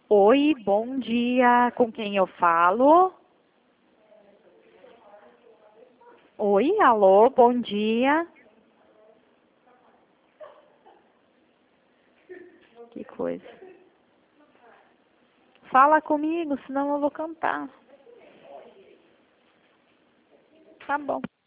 Oi, bom dia. Com quem eu falo? Oi, alô, bom dia. Que coisa. Fala comigo, senão eu vou cantar. Tá bom.